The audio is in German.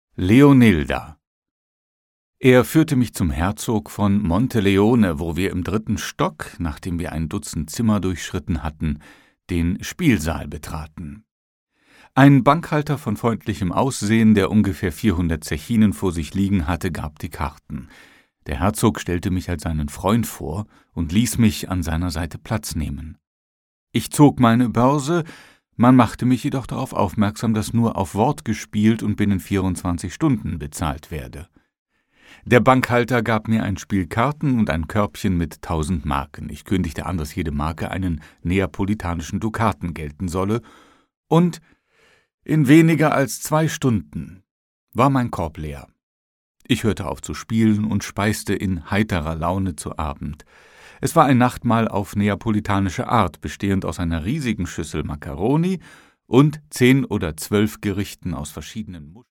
Leonilda. Er führte mich zum Herzog von Monteleone, wo wir im 3. Stock, nachdem wir ein Dutzend Zimmer durchschritten hatten, den Spielsaal betraten. Ein Bankhalter von freundlichem Aussehen, der ungefähr 400 Zechinen vor sich liegen hatte, gab die Karten. Der Herzog stellte mich als seinen Freund vor und ließ mich an seiner Seite Platz nehmen. Ich zog meine Börse, man machte mich jedoch darauf aufmerksam, dass nur auf Wort gespielt und binnen 24 Stunden bezahlt werde. Der Bankhalter gab mir ein Spiel Karten und ein Körbchen mit 1000 Marken. Ich kündigte an, dass jede Marke einen neapolitanischen Dukaten gelten solle, und in weniger als 2 Stunden war mein Korb leer. Ich hörte auf zu spielen und speiste in heiterer Laune zu Abend. Es war ein Nachtmahl auf neapolitanische Art, bestehend aus einer riesigen Schüssel Makkaroni und 10 oder 12 Gerichten aus verschiedenen